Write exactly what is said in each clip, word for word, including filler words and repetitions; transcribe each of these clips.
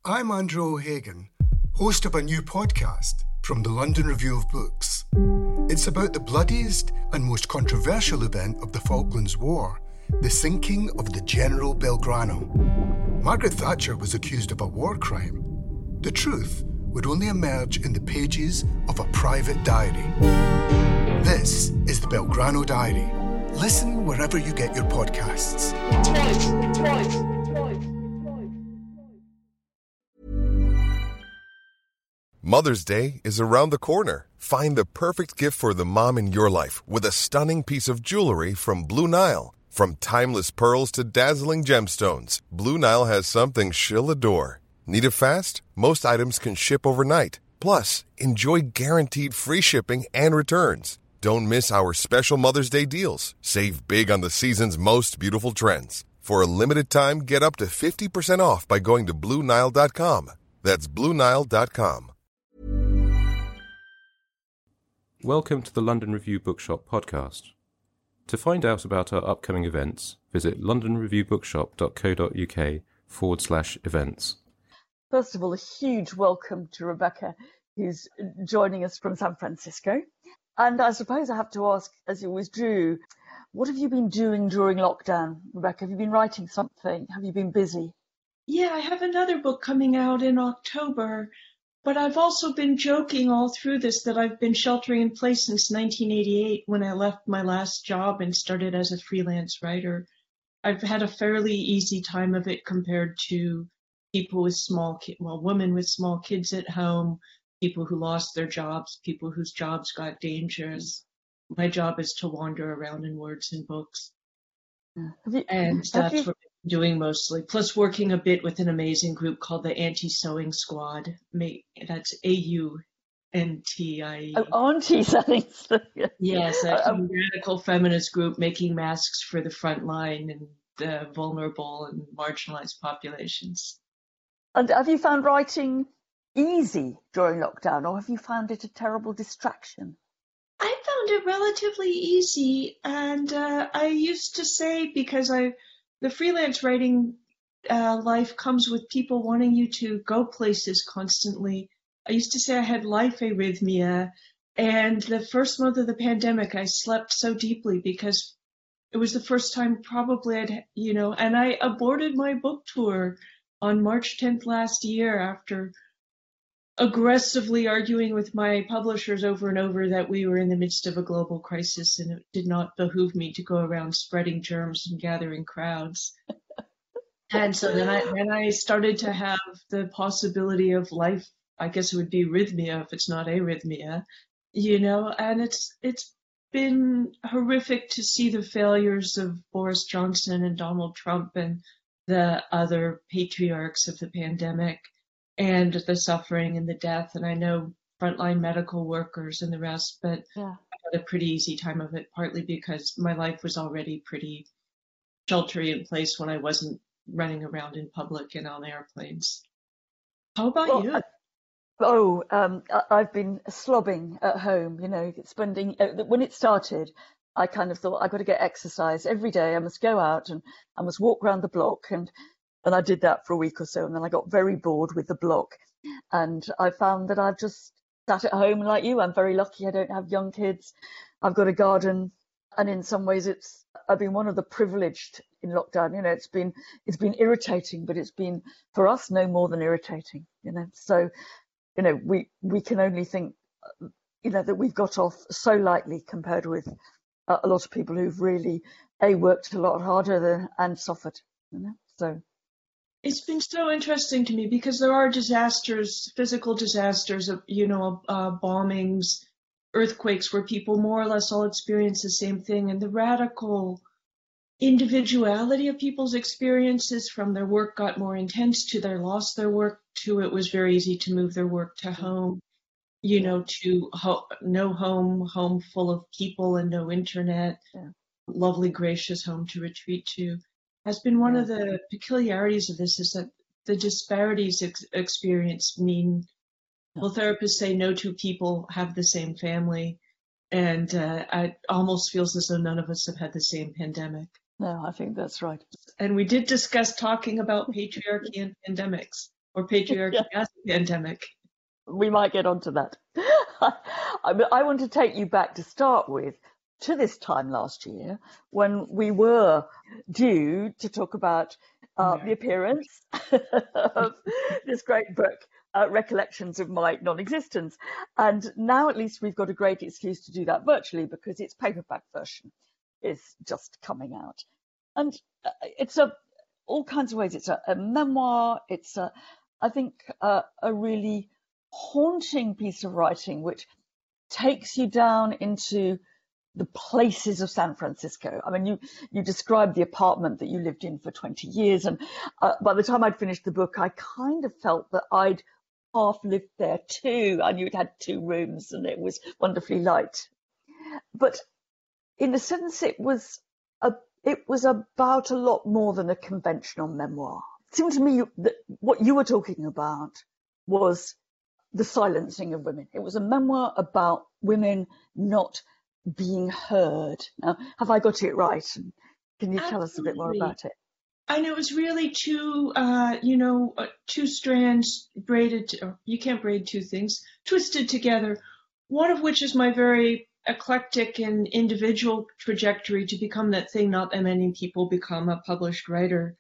I'm Andrew O'Hagan, host of a new podcast from the London Review of Books. It's about the bloodiest and most controversial event of the Falklands War, the sinking of the General Belgrano. Margaret Thatcher was accused of a war crime. The truth would only emerge in the pages of a private diary. This is the Belgrano Diary. Listen wherever you get your podcasts. Twice, twice, twice, twice. Mother's Day is around the corner. Find the perfect gift for the mom in your life with a stunning piece of jewelry from Blue Nile. From timeless pearls to dazzling gemstones, Blue Nile has something she'll adore. Need it fast? Most items can ship overnight. Plus, enjoy guaranteed free shipping and returns. Don't miss our special Mother's Day deals. Save big on the season's most beautiful trends. For a limited time, get up to fifty percent off by going to Blue Nile dot com. That's Blue Nile dot com. Welcome to the London Review Bookshop podcast. To find out about our upcoming events, visit londonreviewbookshop.co.uk forward slash events. First of all, a huge welcome to Rebecca, who's joining us from San Francisco. And I suppose I have to ask, as you always do, what have you been doing during lockdown, Rebecca? Have you been writing something? Have you been busy? Yeah, I have another book coming out in October, but I've also been joking all through this that I've been sheltering in place since nineteen eighty-eight when I left my last job and started as a freelance writer. I've had a fairly easy time of it compared to people with small kids, well, women with small kids at home, people who lost their jobs, people whose jobs got dangerous. My job is to wander around in words and books. Have you, and have that's you, what I'm doing mostly. Plus working a bit with an amazing group called the Anti-Sewing Squad. That's A U N T I E. Oh, anti-sewing. Yes, a um, radical feminist group making masks for the front line and the vulnerable and marginalized populations. And have you found writing easy during lockdown, or have you found it a terrible distraction? I found it relatively easy, and uh, I used to say, because I, the freelance writing uh, life comes with people wanting you to go places constantly. I used to say I had life arrhythmia, and the first month of the pandemic, I slept so deeply because it was the first time probably I'd, you know, and I aborted my book tour on March tenth last year after aggressively arguing with my publishers over and over that we were in the midst of a global crisis and it did not behoove me to go around spreading germs and gathering crowds. And so then I then I started to have the possibility of life, I guess it would be rhythmia if it's not arrhythmia, you know, and it's it's been horrific to see the failures of Boris Johnson and Donald Trump and the other patriarchs of the pandemic, and the suffering and the death. And I know frontline medical workers and the rest, but Yeah. I had a pretty easy time of it, partly because my life was already pretty sheltery in place when I wasn't running around in public and on airplanes. How about Well, you? I- Oh, um, I- I've been slobbing at home, you know, spending, uh, when it started, I kind of thought I've got to get exercise every day. I must go out and I must walk around the block. And, and I did that for a week or so. And then I got very bored with the block. And I found that I've just sat at home like you. I'm very lucky. I don't have young kids. I've got a garden. And in some ways, it's, I've been one of the privileged in lockdown. You know, it's been, it's been irritating, but it's been, for us, no more than irritating, you know. So, you know, we, we can only think, you know, that we've got off so lightly compared with a, a lot of people who've really, A, worked a lot harder than, and suffered, you know, so. It's been so interesting to me because there are disasters, physical disasters, of, you know, uh, bombings, earthquakes, where people more or less all experience the same thing. And the radical individuality of people's experiences, from their work got more intense to their lost their work to it was very easy to move their work to home, you know, to ho- no home, home full of people and no internet, Yeah. lovely, gracious home to retreat to, has been one Yeah. of the peculiarities of this, is that the disparities ex- experienced mean, well, therapists say no two people have the same family, and uh, it almost feels as though none of us have had the same pandemic. No, I think that's right. And we did discuss talking about patriarchy and pandemics. or patriarchy Yeah. as a pandemic. We might get onto that. I, I want to take you back to start with to this time last year when we were due to talk about uh, the appearance of this great book, uh, Recollections of My Non-Existence. And now at least we've got a great excuse to do that virtually because its paperback version is just coming out. And uh, it's a all kinds of ways. It's a, a memoir. It's a, I think, uh, a really haunting piece of writing which takes you down into the places of San Francisco. I mean, you you described the apartment that you lived in for twenty years, and uh, by the time I'd finished the book, I kind of felt that I'd half lived there too. I knew it had two rooms and it was wonderfully light. But in a sense, it was a it was about a lot more than a conventional memoir. It seemed to me that what you were talking about was the silencing of women. It was a memoir about women not being heard. Now, have I got it right? Can you tell us a bit more Absolutely. about it? And it was really two, uh, you know, uh, two strands braided, to, or you can't braid two things, twisted together, one of which is my very eclectic and individual trajectory to become that thing not that many people become, a published writer.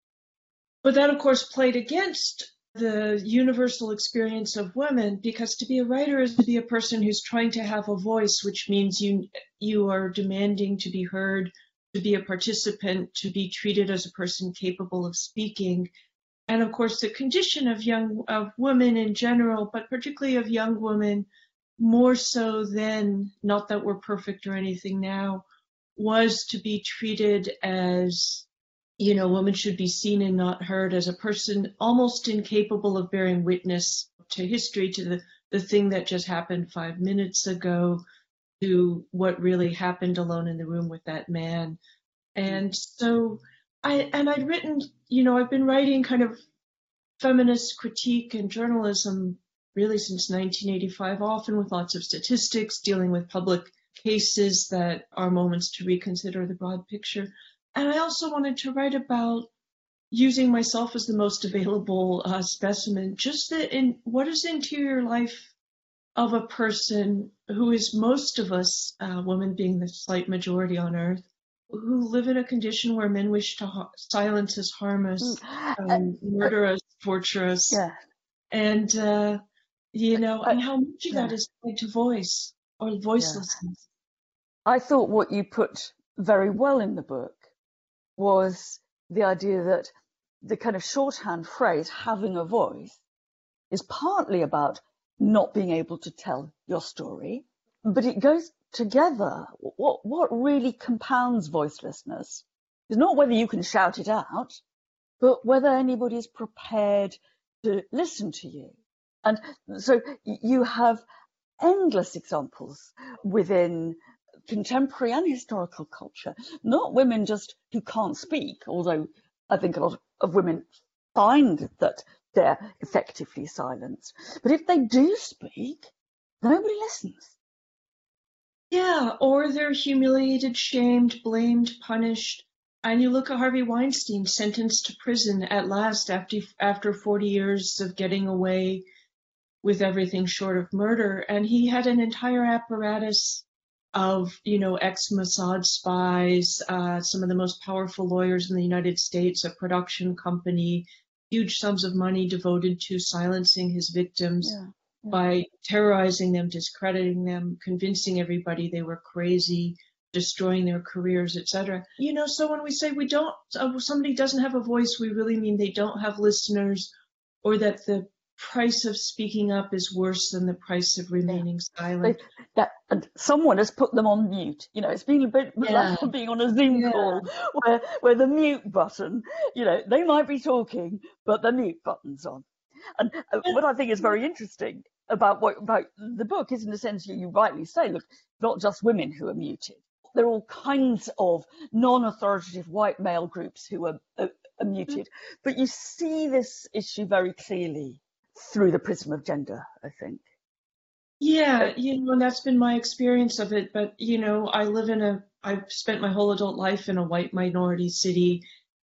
But that, of course, played against the universal experience of women, because to be a writer is to be a person who's trying to have a voice, which means you you are demanding to be heard, to be a participant, to be treated as a person capable of speaking. And of course, the condition of young of women in general, but particularly of young women, more so than, not that we're perfect or anything now, was to be treated as, you know, women should be seen and not heard, as a person almost incapable of bearing witness to history, to the, the thing that just happened five minutes ago, to what really happened alone in the room with that man. And so I, and I'd written, you know, I've been writing kind of feminist critique and journalism really since nineteen eighty-five, often with lots of statistics, dealing with public cases that are moments to reconsider the broad picture. And I also wanted to write about using myself as the most available uh, specimen, just the in what is the interior life of a person who is, most of us, uh, women being the slight majority on earth, who live in a condition where men wish to ha- silence us, harm us, um, murder us, torture us. Yeah. And, uh, you know, I, and how much of yeah. that is tied to voice or voicelessness. I thought what you put very well in the book was the idea that the kind of shorthand phrase, having a voice, is partly about not being able to tell your story, but it goes together. What, what really compounds voicelessness is not whether you can shout it out, but whether anybody is prepared to listen to you. And so you have endless examples within contemporary and historical culture, not women just who can't speak, although I think a lot of women find that they're effectively silenced. But if they do speak, nobody listens. Yeah, or they're humiliated, shamed, blamed, punished. And you look at Harvey Weinstein, sentenced to prison at last after after forty years of getting away with everything short of murder. And he had an entire apparatus of, you know, ex-Mossad spies, uh, some of the most powerful lawyers in the United States, a production company, huge sums of money devoted to silencing his victims Yeah, yeah. by terrorizing them, discrediting them, convincing everybody they were crazy, destroying their careers, et cetera. You know, so when we say we don't, uh, somebody doesn't have a voice, we really mean they don't have listeners, or that the price of speaking up is worse than the price of remaining They, silent. that, and someone has put them on mute. You know, it's been a bit Yeah. like being on a Zoom Yeah. call where, where the mute button, you know, they might be talking, but the mute button's on. And uh, what I think is very interesting about what about the book is, in a sense, you, you rightly say, look, not just women who are muted. There are all kinds of non-authoritative white male groups who are, are, are muted. But you see this issue very clearly through the prism of gender, I think. Yeah, you know, and that's been my experience of it. But, you know, I live in a, I've spent my whole adult life in a white minority city.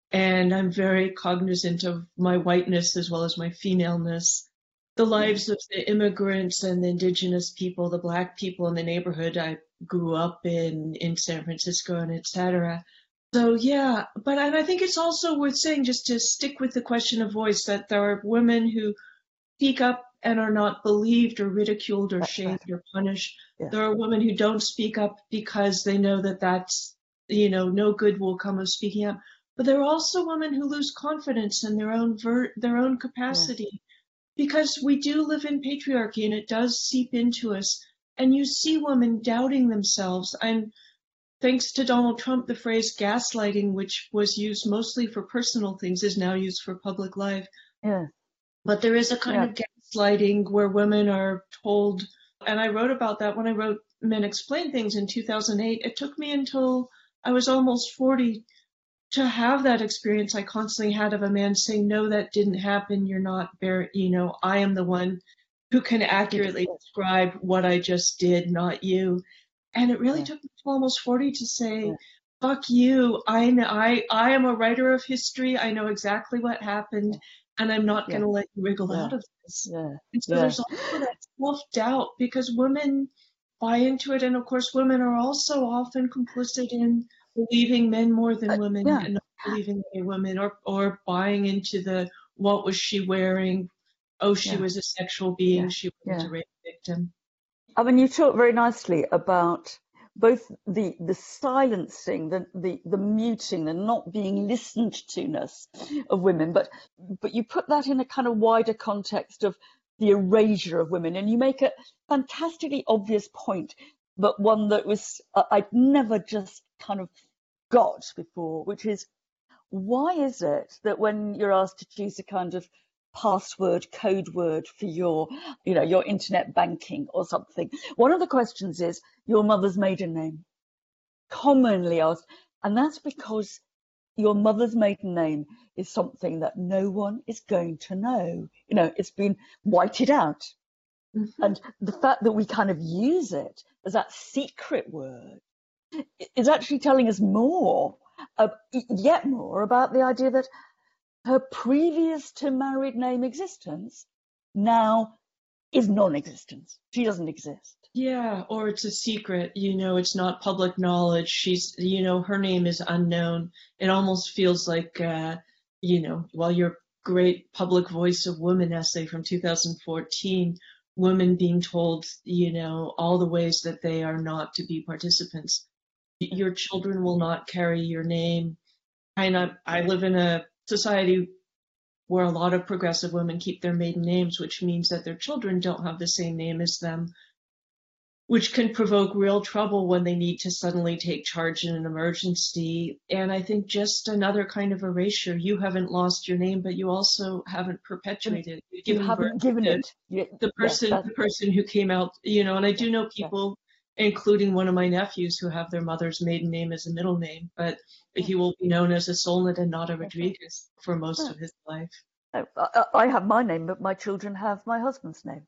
and I'm very cognizant of my whiteness as well as my femaleness. The lives of the immigrants and the indigenous people, the Black people in the neighborhood I grew up in, in San Francisco and et cetera. So yeah, but and I think it's also worth saying, just to stick with the question of voice, that there are women who speak up and are not believed or ridiculed or That's shamed right. or punished. Yeah. There are women who don't speak up because they know that that's, you know, no good will come of speaking up. But there are also women who lose confidence in their own ver- their own capacity. Yeah. Because we do live in patriarchy and it does seep into us. And you see women doubting themselves. And thanks to Donald Trump, the phrase gaslighting, which was used mostly for personal things, is now used for public life. Yeah. But there is a kind yeah. of gaslighting where women are told, and I wrote about that when I wrote Men Explain Things in two thousand eight. It took me until I was almost forty to have that experience I constantly had of a man saying, no, that didn't happen. You're not very, you know, I am the one who can accurately describe what I just did, not you. And it really yeah. took me to almost forty to say, yeah. fuck you. I, I, I am a writer of history. I know exactly what happened, yeah. and I'm not yeah. going to let you wriggle yeah. out of this. Yeah. And so yeah. there's also that self-doubt because women buy into it. And of course, women are also often complicit in believing men more than women uh, yeah. and not believing other women, or, or buying into the, what was she wearing? Oh, she yeah. was a sexual being. Yeah. She was yeah. a rape victim. I mean, you talk very nicely about both the the silencing, the, the, the muting, the not being listened to-ness of women, but but you put that in a kind of wider context of the erasure of women. And you make a fantastically obvious point, but one that was uh, I'd never just kind of got before, which is, why is it that when you're asked to choose a kind of password, code word for your, you know, your internet banking or something, one of the questions is your mother's maiden name, commonly asked, and that's because your mother's maiden name is something that no one is going to know. You know, it's been whited out. Mm-hmm. And the fact that we kind of use it as that secret word is actually telling us more, uh, yet more, about the idea that her previous to married name existence now is non-existent. She doesn't exist. Yeah, or it's a secret, you know, it's not public knowledge. She's, you know, her name is unknown. It almost feels like, uh, you know, while your great public voice of women essay from two thousand fourteen, women being told, you know, all the ways that they are not to be participants. Your children will not carry your name. I, not, I live in a society where a lot of progressive women keep their maiden names, which means that their children don't have the same name as them, which can provoke real trouble when they need to suddenly take charge in an emergency. And I think just another kind of erasure. You haven't lost your name, but you also haven't perpetuated it. You haven't given to it. You, the person, yes, the person who came out, you know, and I do know people, yes. including one of my nephews, who have their mother's maiden name as a middle name, but he will be known as a Solnit and not a Rodriguez for most yeah. of his life. I, I have my name, but my children have my husband's name.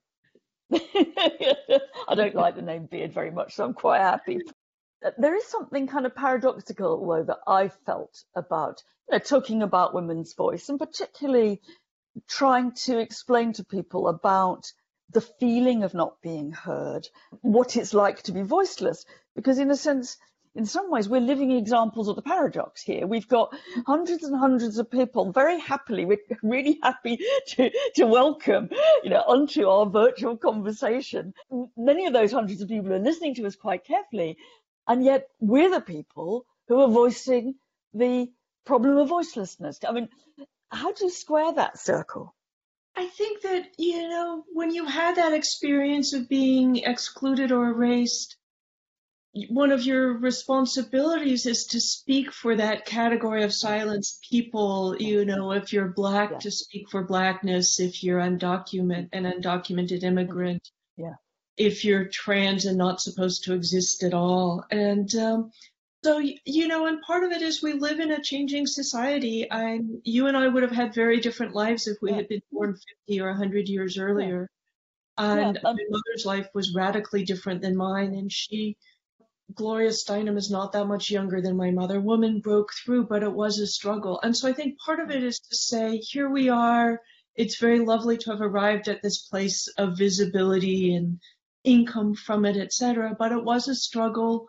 I don't like the name Beard very much, so I'm quite happy. There is something kind of paradoxical, though, that I felt about, you know, talking about women's voice, and particularly trying to explain to people about the feeling of not being heard, what it's like to be voiceless. Because in a sense, in some ways, we're living examples of the paradox here. We've got hundreds and hundreds of people very happily, we're really happy to, to welcome, you know, onto our virtual conversation. Many of those hundreds of people are listening to us quite carefully, and yet we're the people who are voicing the problem of voicelessness. I mean, how do you square that circle? I think that, you know, when you had that experience of being excluded or erased, one of your responsibilities is to speak for that category of silenced people. You know, if you're Black, yeah. to speak for Blackness. If you're undocumented, an undocumented immigrant. Yeah. If you're trans and not supposed to exist at all. And um, so, you know, and part of it is we live in a changing society. I, you and I would have had very different lives if we yeah. had been born fifty or one hundred years earlier. Yeah. And yeah. Um, my mother's life was radically different than mine, and she Gloria Steinem is not that much younger than my mother. Woman broke through, but it was a struggle. And so I think part of it is to say, here we are. It's very lovely to have arrived at this place of visibility and income from it, et cetera. But it was a struggle.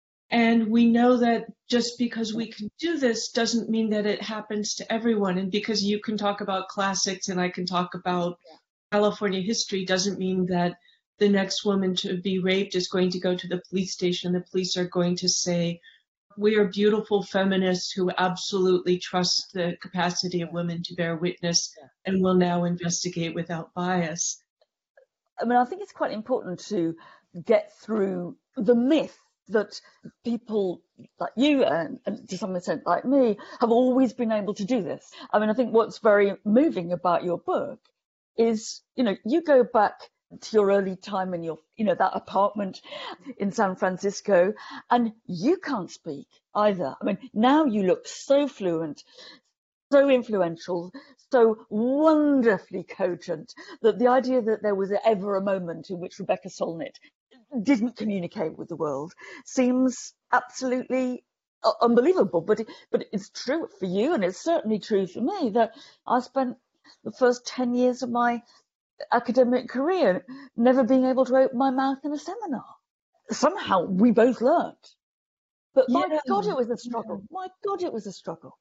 And we know that just because we can do this doesn't mean that it happens to everyone. And because you can talk about classics and I can talk about California history doesn't mean that the next woman to be raped is going to go to the police station. The police are going to say, we are beautiful feminists who absolutely trust the capacity of women to bear witness and will now investigate without bias. I mean, I think it's quite important to get through the myth that people like you and, and to some extent like me have always been able to do this. I mean, I think what's very moving about your book is, you know, you go back to your early time in your, you know, that apartment in San Francisco, and you can't speak either. I mean, now you look so fluent, so influential, so wonderfully cogent, that the idea that there was ever a moment in which Rebecca Solnit didn't communicate with the world seems absolutely unbelievable. But it, but it's true for you, and it's certainly true for me, that I spent the first ten years of my academic career never being able to open my mouth in a seminar. Somehow we both learned. But my Yeah. God, it was a struggle. My God, it was a struggle.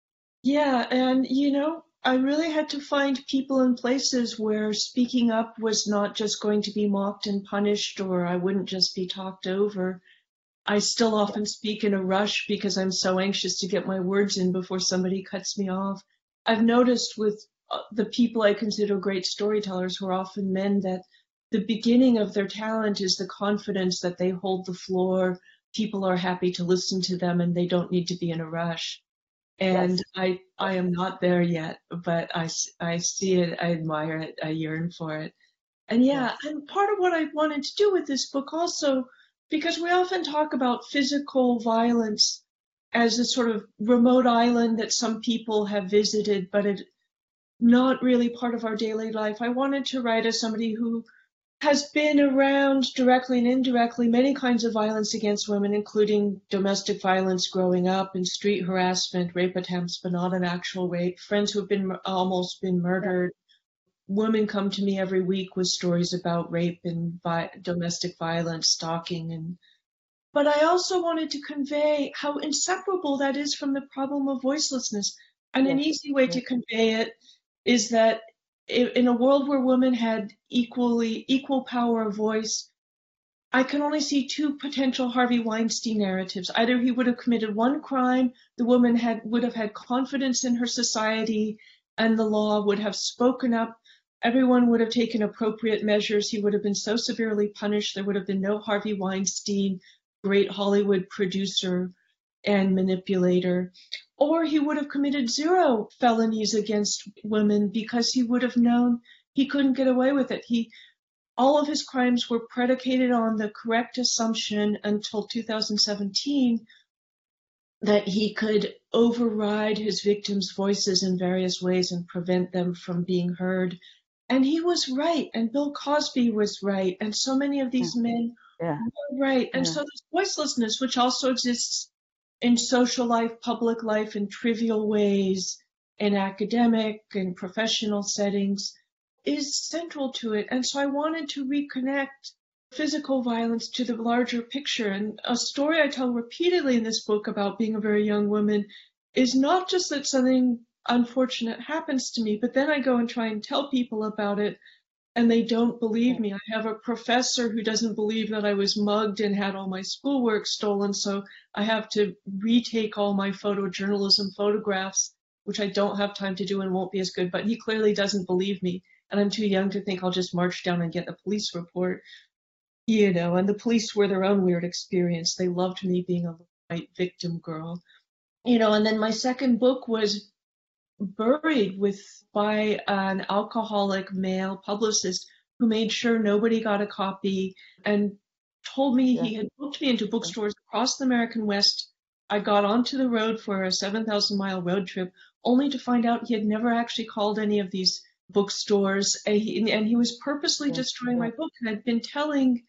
Yeah, and you know, I really had to find people and places where speaking up was not just going to be mocked and punished, or I wouldn't just be talked over. I still often speak in a rush because I'm so anxious to get my words in before somebody cuts me off. I've noticed with the people I consider great storytellers, who are often men, that the beginning of their talent is the confidence that they hold the floor, people are happy to listen to them, and they don't need to be in a rush. And Yes. I, I am not there yet, but I, I see it, I admire it, I yearn for it. And yeah, Yes. and part of what I wanted to do with this book also, because we often talk about physical violence as a sort of remote island that some people have visited, but it not really part of our daily life. I wanted to write as somebody who has been around directly and indirectly many kinds of violence against women, including domestic violence growing up and street harassment, rape attempts, but not an actual rape, friends who have been almost been murdered. Women come to me every week with stories about rape and vi- domestic violence, stalking. And but I also wanted to convey how inseparable that is from the problem of voicelessness. And an Yes. easy way to convey it is that in a world where women had equally equal power of voice, I can only see two potential Harvey Weinstein narratives. Either he would have committed one crime, the woman had would have had confidence in her society, and the law would have spoken up. Everyone would have taken appropriate measures. He would have been so severely punished, there would have been no Harvey Weinstein, great Hollywood producer and manipulator. Or he would have committed zero felonies against women because he would have known he couldn't get away with it. He, all of his crimes were predicated on the correct assumption until two thousand seventeen that he could override his victims' voices in various ways and prevent them from being heard. And he was right, and Bill Cosby was right, and so many of these Yeah. men Yeah. were right. And Yeah. so this voicelessness, which also exists in social life, public life, in trivial ways, in academic and professional settings, is central to it. And so I wanted to reconnect physical violence to the larger picture. And a story I tell repeatedly in this book about being a very young woman is not just that something unfortunate happens to me, but then I go and try and tell people about it, and they don't believe me. I have a professor who doesn't believe that I was mugged and had all my schoolwork stolen, so I have to retake all my photojournalism photographs, which I don't have time to do and won't be as good, but he clearly doesn't believe me, and I'm too young to think I'll just march down and get the police report. You know, and the police were their own weird experience. They loved me being a white victim girl. You know, and then my second book was buried with by an alcoholic male publicist who made sure nobody got a copy and told me Yeah. he had booked me into bookstores across the American West. I got onto the road for a seven thousand mile road trip only to find out he had never actually called any of these bookstores, and he, and he was purposely Yeah. destroying Yeah. my book, and I'd been telling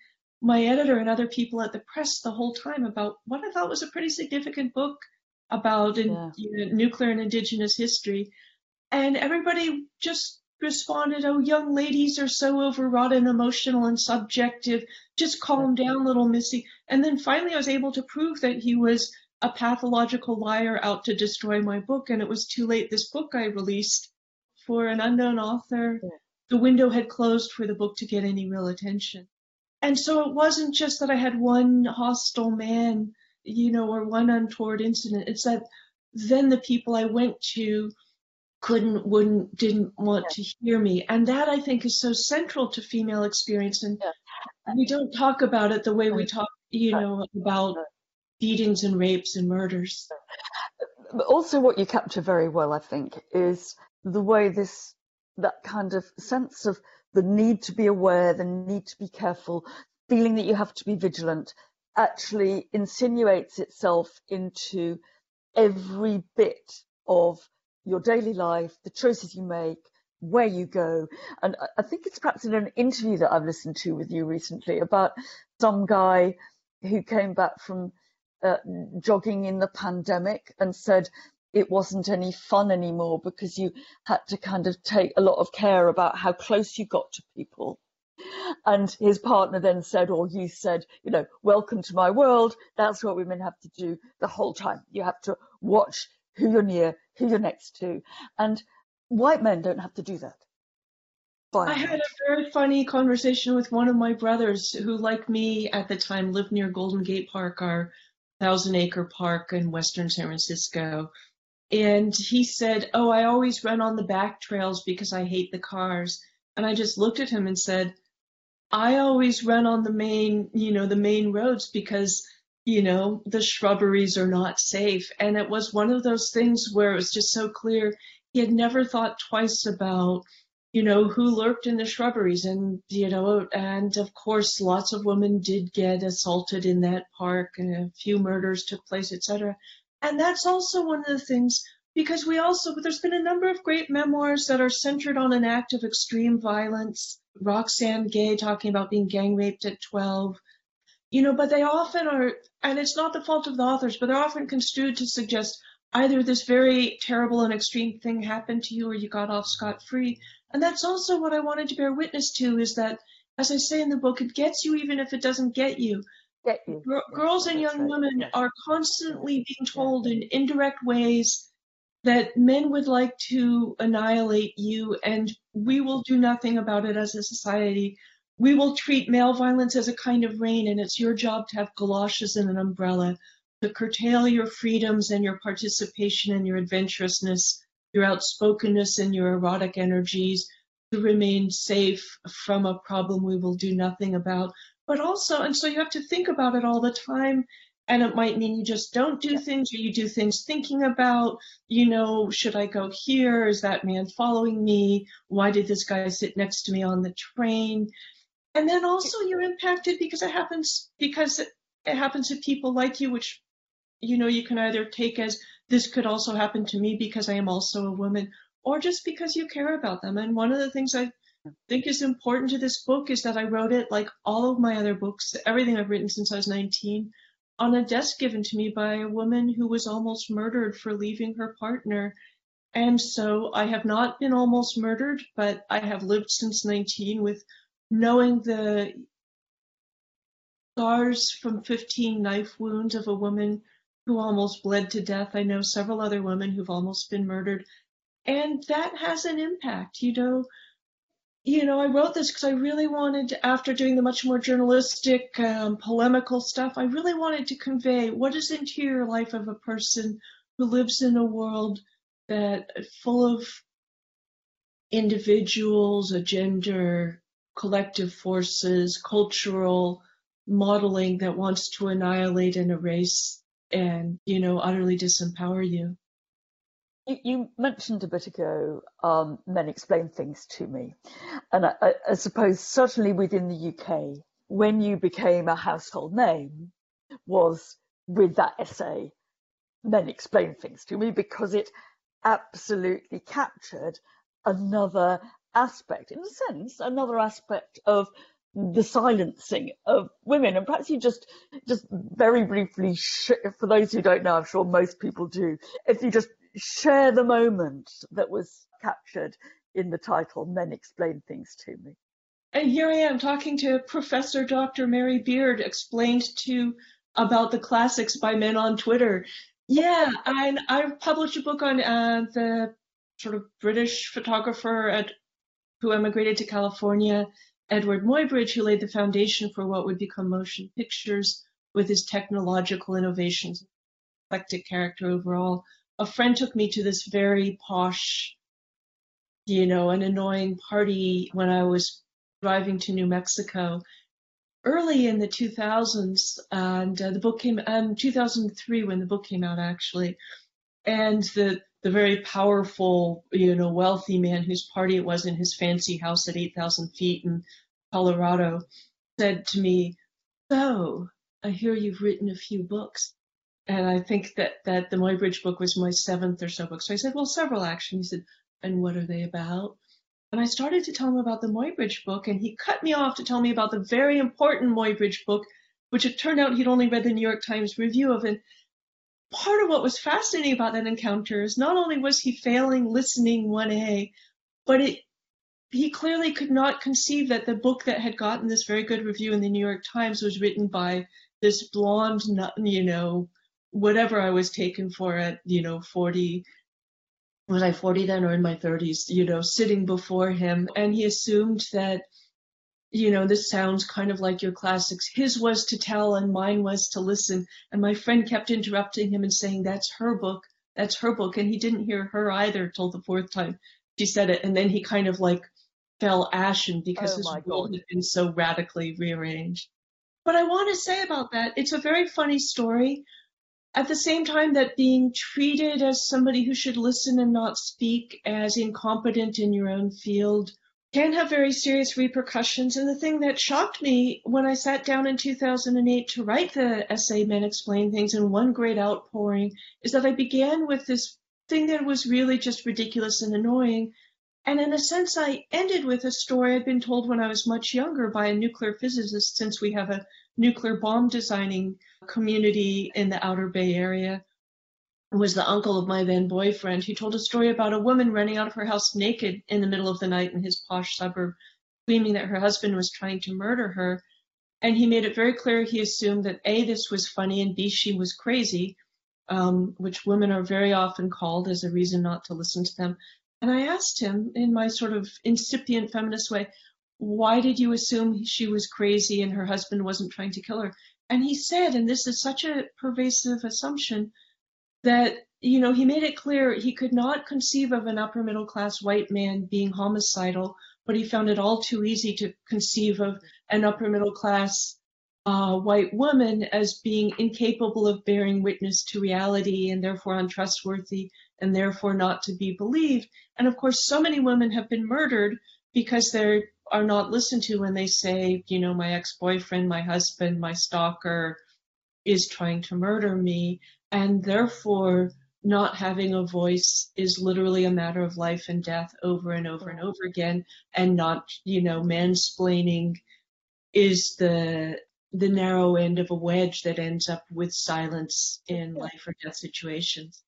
my editor and other people at the press the whole time about what I thought was a pretty significant book about in, Yeah. you know, nuclear and indigenous history. And everybody just responded, oh, young ladies are so overwrought and emotional and subjective. Just calm down, little Missy. And then finally I was able to prove that he was a pathological liar out to destroy my book. And it was too late. This book I released for an unknown author, Yeah. the window had closed for the book to get any real attention. And so it wasn't just that I had one hostile man, you know, or one untoward incident. It's that then the people I went to couldn't, wouldn't, didn't want Yeah. to hear me. And that, I think, is so central to female experience. And Yeah. we don't talk about it the way we And- talk, you know, about beatings and rapes and murders. But also what you capture very well, I think, is the way this, that kind of sense of the need to be aware, the need to be careful, feeling that you have to be vigilant, actually insinuates itself into every bit of your daily life, the choices you make, where you go. And I think it's perhaps in an interview that I've listened to with you recently about some guy who came back from uh, jogging in the pandemic and said it wasn't any fun anymore because you had to kind of take a lot of care about how close you got to people. And his partner then said, or you said, you know, welcome to my world. That's what women have to do the whole time. You have to watch who you're near, who you're next to. And white men don't have to do that. I had a very funny conversation with one of my brothers who, like me at the time, lived near Golden Gate Park, our thousand acre park in Western San Francisco. And he said, oh, I always run on the back trails because I hate the cars. And I just looked at him and said, I always run on the main, you know, the main roads because, you know, the shrubberies are not safe. And it was one of those things where it was just so clear he had never thought twice about, you know, who lurked in the shrubberies. And, you know, and of course, lots of women did get assaulted in that park and a few murders took place, et cetera. And that's also one of the things, because we also, there's been a number of great memoirs that are centered on an act of extreme violence. Roxane Gay talking about being gang raped at twelve, you know, but they often are, and it's not the fault of the authors, but they're often construed to suggest either this very terrible and extreme thing happened to you or you got off scot-free. And that's also what I wanted to bear witness to, is that, as I say in the book, it gets you even if it doesn't get you. Get you. Gr- Yes, girls and that's young right. women Yes. are constantly being told in indirect ways that men would like to annihilate you, and we will do nothing about it as a society. We will treat male violence as a kind of rain, and it's your job to have galoshes and an umbrella to curtail your freedoms and your participation and your adventurousness, your outspokenness and your erotic energies, to remain safe from a problem we will do nothing about. But also, and so you have to think about it all the time, and it might mean you just don't do things, or you do things thinking about, you know, should I go here? Is that man following me? Why did this guy sit next to me on the train? And then also you're impacted because it happens, because it, it happens to people like you, which, you know, you can either take as this could also happen to me because I am also a woman, or just because you care about them. And one of the things I think is important to this book is that I wrote it, like all of my other books, everything I've written since I was nineteen, on a desk given to me by a woman who was almost murdered for leaving her partner. And so I have not been almost murdered, but I have lived since nineteen with knowing the scars from fifteen knife wounds of a woman who almost bled to death. I know several other women who've almost been murdered. And that has an impact, you know. You know, I wrote this because I really wanted to, after doing the much more journalistic, um, polemical stuff, I really wanted to convey what is the interior life of a person who lives in a world that full of individuals, a gender, collective forces, cultural modeling that wants to annihilate and erase and, you know, utterly disempower you. You, you mentioned a bit ago, um, men explain things to me. And I, I, I suppose certainly within the U K, when you became a household name was with that essay, Men Explain Things to Me, because it absolutely captured another aspect, in a sense, another aspect of the silencing of women. And perhaps you just, just very briefly, sh- for those who don't know, I'm sure most people do, if you just share the moment that was captured in the title, Men Explain Things to Me. And here I am talking to Professor Doctor Mary Beard, explained to about the classics by men on Twitter. Yeah, and I've published a book on uh, the sort of British photographer at, who emigrated to California, Edward Muybridge, who laid the foundation for what would become motion pictures with his technological innovations, eclectic character overall. A friend took me to this very posh, you know, an annoying party when I was driving to New Mexico early in the two thousands, and uh, the book came in two thousand three when the book came out, actually. And the the very powerful, you know, wealthy man whose party it was in his fancy house at eight thousand feet in Colorado said to me, "So, I hear you've written a few books." And I think that, that the Muybridge book was my seventh or so book. So I said, "Well, several actually." He said, "And what are they about?" And I started to tell him about the Muybridge book, and he cut me off to tell me about the very important Muybridge book, which it turned out he'd only read the New York Times review of. And part of what was fascinating about that encounter is not only was he failing listening one A, but it, he clearly could not conceive that the book that had gotten this very good review in the New York Times was written by this blonde, you know, whatever I was taken for at, you know, forty, was I forty then or in my thirties, you know, sitting before him. And he assumed that, you know, this sounds kind of like your classics. His was to tell and mine was to listen. And my friend kept interrupting him and saying, "That's her book, that's her book." And he didn't hear her either till the fourth time she said it. And then he kind of like fell ashen because Oh his my world God. had been so radically rearranged. But I want to say about that, it's a very funny story. At the same time that being treated as somebody who should listen and not speak, as incompetent in your own field, can have very serious repercussions. And the thing that shocked me when I sat down in two thousand eight to write the essay Men Explain Things in one great outpouring is that I began with this thing that was really just ridiculous and annoying. And in a sense, I ended with a story I'd been told when I was much younger by a nuclear physicist, since we have a nuclear bomb designing community in the Outer Bay Area. It was the uncle of my then boyfriend who told a story about a woman running out of her house naked in the middle of the night in his posh suburb, screaming that her husband was trying to murder her. And he made it very clear he assumed that A, this was funny, and B, she was crazy, um, which women are very often called as a reason not to listen to them. And I asked him in my sort of incipient feminist way, "Why did you assume she was crazy and her husband wasn't trying to kill her?" And he said, and this is such a pervasive assumption, that, you know, he made it clear he could not conceive of an upper middle class white man being homicidal, but he found it all too easy to conceive of an upper middle class uh, white woman as being incapable of bearing witness to reality and therefore untrustworthy and therefore not to be believed. And of course, so many women have been murdered because they are not listened to when they say, you know, my ex-boyfriend, my husband, my stalker is trying to murder me. And therefore, not having a voice is literally a matter of life and death over and over and over again. And not, you know, mansplaining is the the narrow end of a wedge that ends up with silence in life or death situations.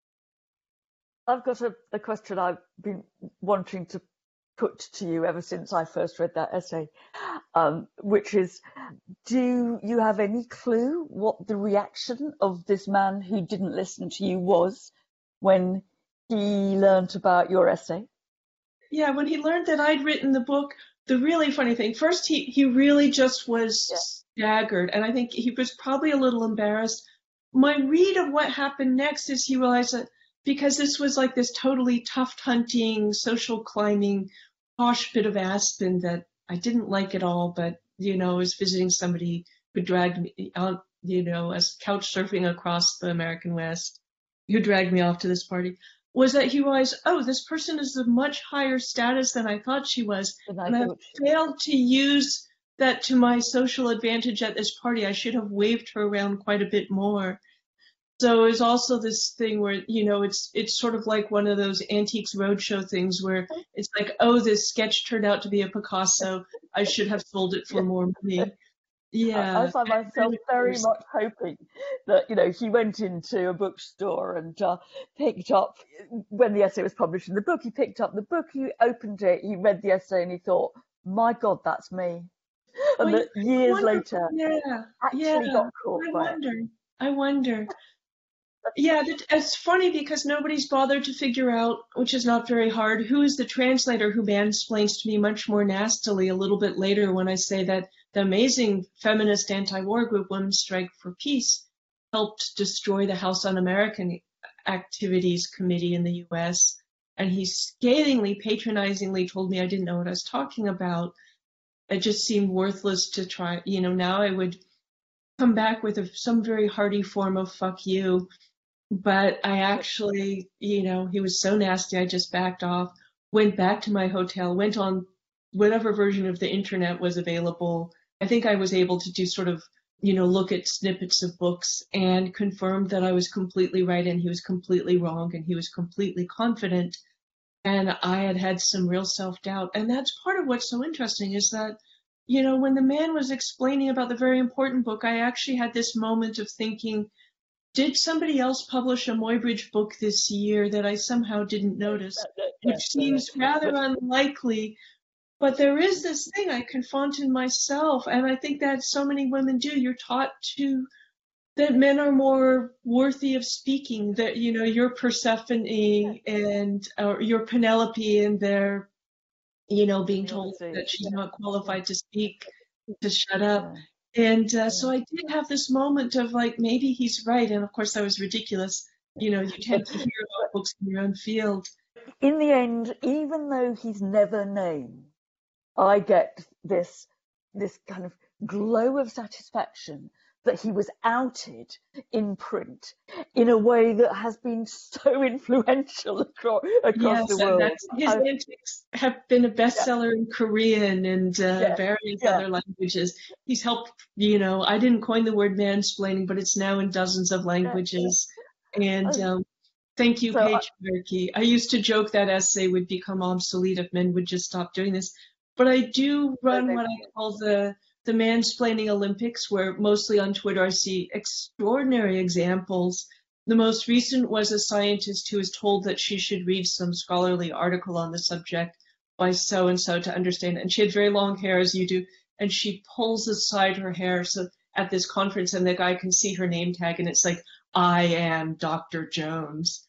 I've got a, a question I've been wanting to put to you ever since I first read that essay, um, which is, do you have any clue what the reaction of this man who didn't listen to you was when he learnt about your essay? Yeah, when he learned that I'd written the book, the really funny thing, first he, he really just was Yeah. staggered, and I think he was probably a little embarrassed. My read of what happened next is he realized that because this was like this totally tuft hunting, social climbing, posh bit of Aspen that I didn't like at all, but, you know, I was visiting somebody who dragged me out, you know, as couch surfing across the American West, who dragged me off to this party, was that he realized, oh, this person is of much higher status than I thought she was, And I and I thought, failed to use that to my social advantage at this party. I should have waved her around quite a bit more. So it's also this thing where, you know, it's it's sort of like one of those Antiques Roadshow things where it's like, oh, this sketch turned out to be a Picasso. I should have sold it for more money. Yeah. I, I find myself very much hoping that, you know, he went into a bookstore and uh, picked up, when the essay was published in the book, he picked up the book, he opened it, he read the essay and he thought, my God, that's me. And Well, that years wonder, later, yeah, actually yeah, got caught I by wonder. It. I wonder. Yeah, it's funny because nobody's bothered to figure out, which is not very hard, who is the translator who mansplains to me much more nastily a little bit later when I say that the amazing feminist anti-war group Women's Strike for Peace helped destroy the House Un-American Activities Committee in the U S. And he scathingly, patronizingly told me I didn't know what I was talking about. It just seemed worthless to try. You know, now I would come back with a, some very hearty form of fuck you. But I actually, you know, he was so nasty, I just backed off, went back to my hotel, went on whatever version of the internet was available. I think I was able to do sort of, you know, look at snippets of books and confirmed that I was completely right and he was completely wrong and he was completely confident. And I had had some real self-doubt. And that's part of what's so interesting is that, you know, when the man was explaining about the very important book, I actually had this moment of thinking, did somebody else publish a Muybridge book this year that I somehow didn't notice? Which seems rather unlikely. But there is this thing I confront in myself, and I think that so many women do. You're taught to that men are more worthy of speaking, that, you know, you're Persephone and or you're Penelope, and they're, you know, being told that she's not qualified to speak, to shut up. And uh, so I did have this moment of like, maybe he's right. And of course, that was ridiculous. You know, you tend to hear about books in your own field. In the end, even though he's never named, I get this this kind of glow of satisfaction that he was outed in print in a way that has been so influential across, across yes, the world. That's, his I, antics have been a bestseller yeah. in Korean and uh, yeah. various yeah. other languages. He's helped, you know, I didn't coin the word mansplaining, but it's now in dozens of languages. Yeah. And um, thank you, so patriarchy. I, I used to joke that essay would become obsolete if men would just stop doing this. But I do run okay. what I call the the mansplaining Olympics, where mostly on Twitter I see extraordinary examples. The most recent was a scientist who was told that she should read some scholarly article on the subject by so-and-so to understand. And she had very long hair, as you do, and she pulls aside her hair so at this conference, and the guy can see her name tag, and it's like, I am Doctor Jones.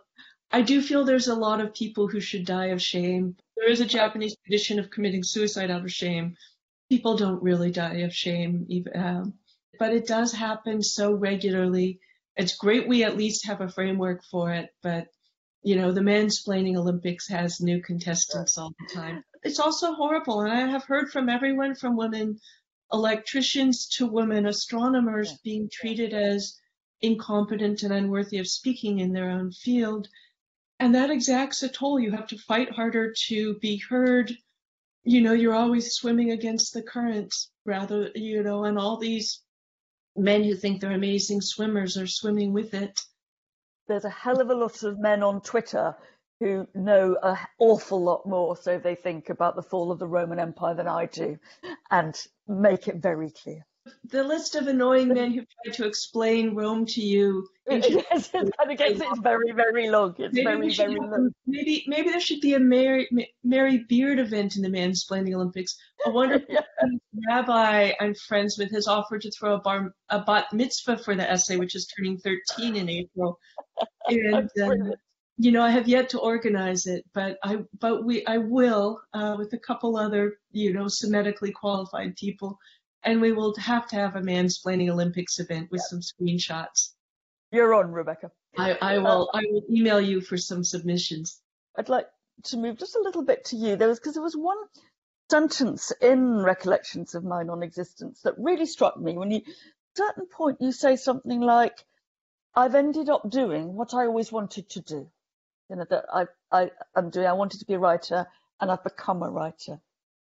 I do feel there's a lot of people who should die of shame. There is a Japanese tradition of committing suicide out of shame. People don't really die of shame, even, um, but it does happen so regularly. It's great we at least have a framework for it, but, you know, the mansplaining Olympics has new contestants all the time. It's also horrible, and I have heard from everyone from women electricians to women astronomers being treated as incompetent and unworthy of speaking in their own field. And that exacts a toll. You have to fight harder to be heard. You know, you're always swimming against the current, rather, you know, and all these men who think they're amazing swimmers are swimming with it. There's a hell of a lot of men on Twitter who know an awful lot more, so they think, about the fall of the Roman Empire than I do, and make it very clear. The list of annoying men who try to explain Rome to you. Yes, it kind of gets it's very, very long. It's maybe very, very have, long. Maybe, maybe there should be a Mary, Mary Beard event in the Mansplaining Olympics. A wonderful yeah. rabbi I'm friends with has offered to throw a, bar, a bat mitzvah for the essay, which is turning thirteen in April. And uh, you know, I have yet to organize it, but I, but we, I will uh, with a couple other, you know, Semitically qualified people. And we will have to have a mansplaining Olympics event with some screenshots. You're on, Rebecca. I, I will. Uh, I will email you for some submissions. I'd like to move just a little bit to you. There was because there was one sentence in Recollections of My Non-Existence that really struck me. When you, at a certain point, you say something like, "I've ended up doing what I always wanted to do. You know that I, I, I'm doing. I wanted to be a writer, and I've become a writer."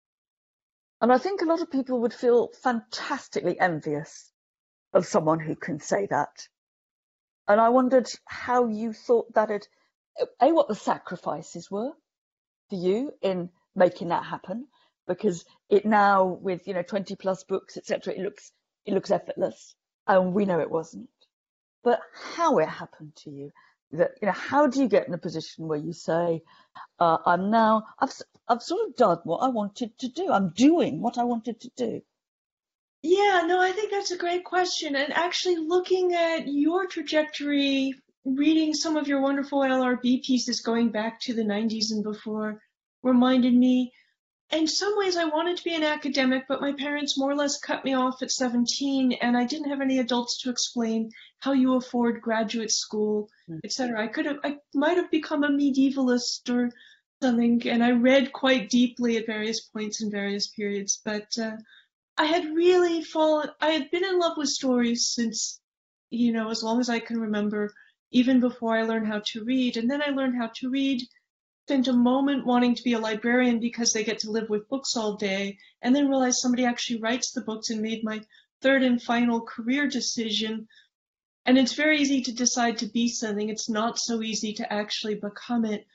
And I think a lot of people would feel fantastically envious of someone who can say that. And I wondered how you thought that had, A, what the sacrifices were for you in making that happen, because it now with, you know, twenty plus books, et cetera, it looks, it looks effortless, and we know it wasn't. But how it happened to you, that, you know, how do you get in a position where you say, uh, I'm now, I've, I've sort of done what I wanted to do. I'm doing what I wanted to do. Yeah, no, I think that's a great question. And actually looking at your trajectory, reading some of your wonderful L R B pieces going back to the nineties and before reminded me, in some ways I wanted to be an academic, but my parents more or less cut me off at seventeen, and I didn't have any adults to explain how you afford graduate school, mm. et cetera. I could have, I might have become a medievalist or something, and I read quite deeply at various points in various periods, but uh, I had really fallen, I had been in love with stories since, you know, as long as I can remember, even before I learned how to read. And then I learned how to read, spent a moment wanting to be a librarian because they get to live with books all day, and then realized somebody actually writes the books, and made my third and final career decision. And it's very easy to decide to be something. It's not so easy to actually become it.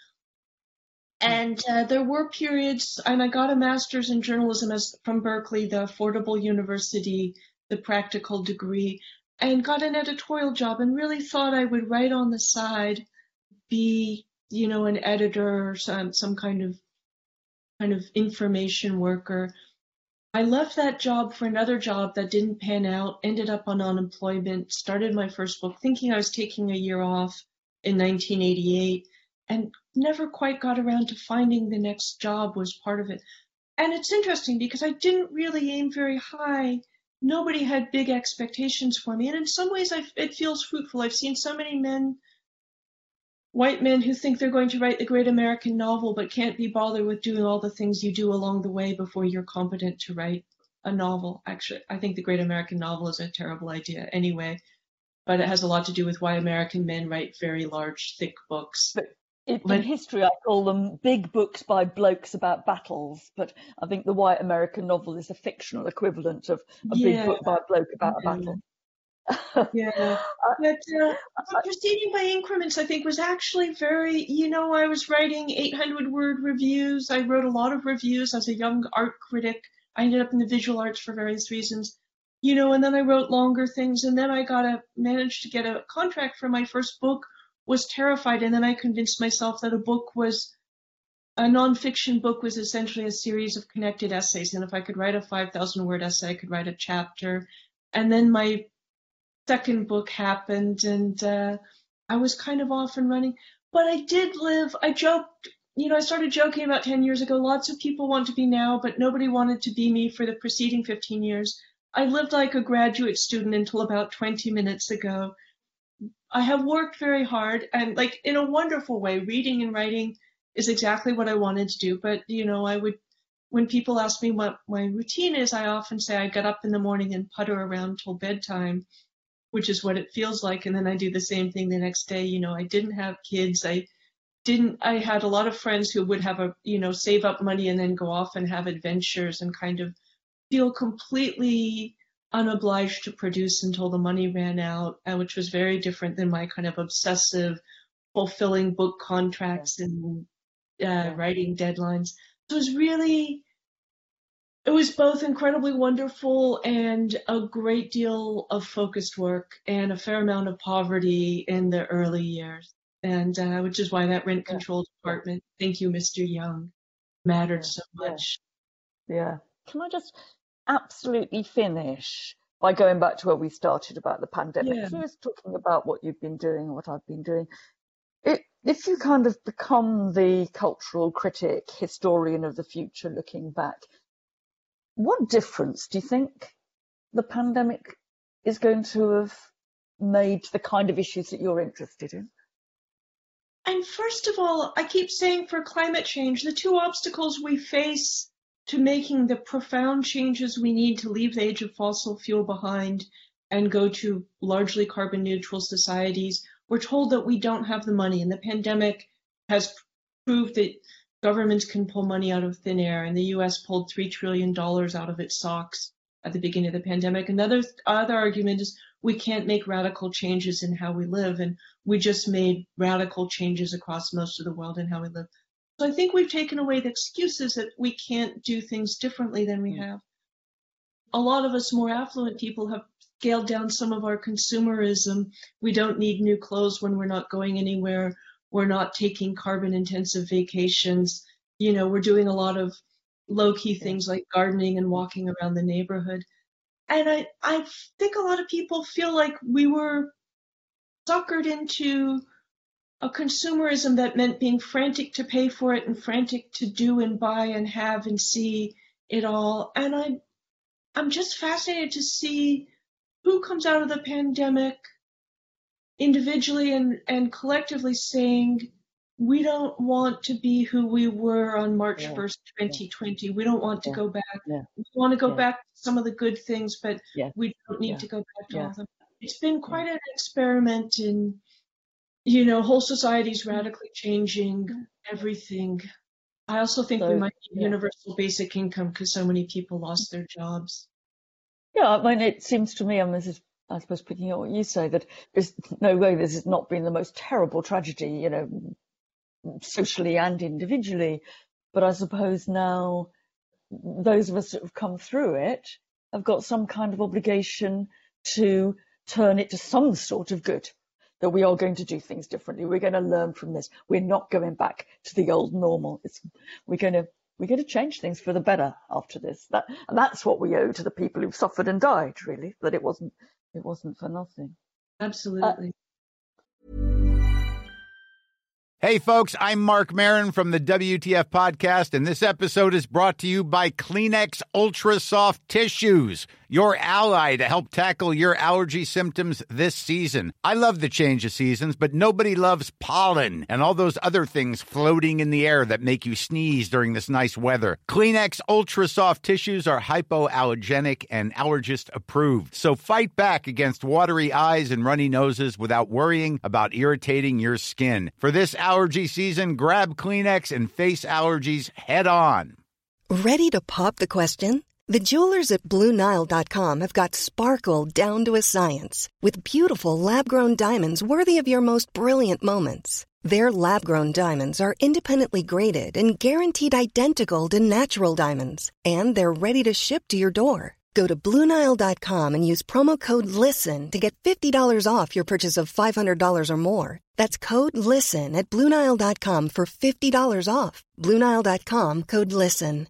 And uh, there were periods, and I got a master's in journalism as, from Berkeley, the affordable university, the practical degree, and got an editorial job, and really thought I would write on the side, be, you know, an editor or some, some kind of kind of information worker. I left that job for another job that didn't pan out, ended up on unemployment, started my first book thinking I was taking a year off in nineteen eighty-eight, and never quite got around to finding the next job was part of it. And it's interesting because I didn't really aim very high. Nobody had big expectations for me. And in some ways, I, it feels fruitful. I've seen so many men, white men, who think they're going to write the great American novel, but can't be bothered with doing all the things you do along the way before you're competent to write a novel. Actually, I think the great American novel is a terrible idea anyway, but it has a lot to do with why American men write very large, thick books. But in, in history, I call them big books by blokes about battles, but I think the white American novel is a fictional equivalent of a yeah. big book by a bloke about yeah. a battle. yeah, but uh, proceeding by increments, I think, was actually very, you know, I was writing eight hundred word reviews. I wrote a lot of reviews as a young art critic. I ended up in the visual arts for various reasons, you know, and then I wrote longer things, and then I got a, managed to get a contract for my first book, was terrified, and then I convinced myself that a book was, a nonfiction book was essentially a series of connected essays, and if I could write a five thousand word essay, I could write a chapter. And then my second book happened, and uh, I was kind of off and running. But I did live, I joked, you know, I started joking about ten years ago, lots of people want to be now, but nobody wanted to be me for the preceding fifteen years. I lived like a graduate student until about twenty minutes ago. I have worked very hard, and like in a wonderful way, reading and writing is exactly what I wanted to do. But, you know, I would, when people ask me what my routine is, I often say I get up in the morning and putter around till bedtime, which is what it feels like. And then I do the same thing the next day. You know, I didn't have kids. I didn't, I had a lot of friends who would have a, you know, save up money and then go off and have adventures and kind of feel completely unobliged to produce until the money ran out, uh, which was very different than my kind of obsessive fulfilling book contracts and uh, writing deadlines. So it was really, it was both incredibly wonderful and a great deal of focused work and a fair amount of poverty in the early years. And uh, which is why that rent control yeah. department, thank you, Mister Young, mattered yeah. so much. Yeah. yeah. Can I just absolutely finish by going back to where we started about the pandemic? Yeah. You were talking about what you've been doing and what I've been doing. It, if you kind of become the cultural critic, historian of the future looking back, what difference do you think the pandemic is going to have made to the kind of issues that you're interested in? And first of all, I keep saying for climate change, the two obstacles we face to making the profound changes we need to leave the age of fossil fuel behind and go to largely carbon neutral societies, we're told that we don't have the money. And the pandemic has proved that governments can pull money out of thin air. And the U S pulled three trillion dollars out of its socks at the beginning of the pandemic. Another other argument is we can't make radical changes in how we live. And we just made radical changes across most of the world in how we live. So I think we've taken away the excuses that we can't do things differently than we have. A lot of us more affluent people have scaled down some of our consumerism. We don't need new clothes when we're not going anywhere. We're not taking carbon intensive vacations. You know, we're doing a lot of low key things like gardening and walking around the neighborhood. And I, I think a lot of people feel like we were suckered into a consumerism that meant being frantic to pay for it and frantic to do and buy and have and see it all. And I, I'm just fascinated to see who comes out of the pandemic individually and, and collectively saying, we don't want to be who we were on March yeah. first, twenty twenty. We don't want to yeah. go back. Yeah. We want to go yeah. back to some of the good things, but yeah. we don't need yeah. to go back to yeah. all of them. It's been quite yeah. an experiment in, you know, whole societies radically changing everything. I also think so, we might need yeah. universal basic income because so many people lost their jobs. Yeah, I mean, it seems to me, I mean, this is, I suppose, picking up what you say, that there's no way this has not been the most terrible tragedy, you know, socially and individually. But I suppose now those of us that have come through it have got some kind of obligation to turn it to some sort of good, that we are going to do things differently. We're going to learn from this. We're not going back to the old normal. It's, we're going to we're going to change things for the better after this. That and that's what we owe to the people who've suffered and died, really. That it wasn't it wasn't for nothing. Absolutely. Uh, Hey, folks, I'm Mark Maron from the W T F Podcast, and this episode is brought to you by Kleenex Ultra Soft Tissues, your ally to help tackle your allergy symptoms this season. I love the change of seasons, but nobody loves pollen and all those other things floating in the air that make you sneeze during this nice weather. Kleenex Ultra Soft Tissues are hypoallergenic and allergist approved, so fight back against watery eyes and runny noses without worrying about irritating your skin. For this allergy season, grab Kleenex and face allergies head on. Ready to pop the question? The jewelers at Blue Nile dot com have got sparkle down to a science with beautiful lab-grown diamonds worthy of your most brilliant moments. Their lab-grown diamonds are independently graded and guaranteed identical to natural diamonds, and they're ready to ship to your door. Go to Blue Nile dot com and use promo code LISTEN to get fifty dollars off your purchase of five hundred dollars or more. That's code LISTEN at Blue Nile dot com for fifty dollars off. Blue Nile dot com, code LISTEN.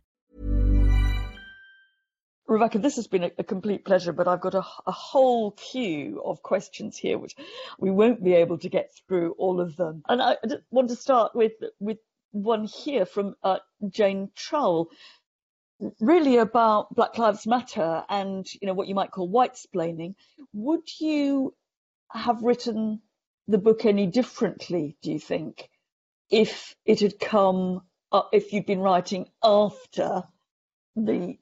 Rebecca, this has been a, a complete pleasure, but I've got a, a whole queue of questions here, which we won't be able to get through all of them. And I just want to start with, with one here from uh, Jane Trowell, really about Black Lives Matter and, you know, what you might call white-splaining. Would you have written the book any differently, do you think, if it had come, uh, if you'd been writing after the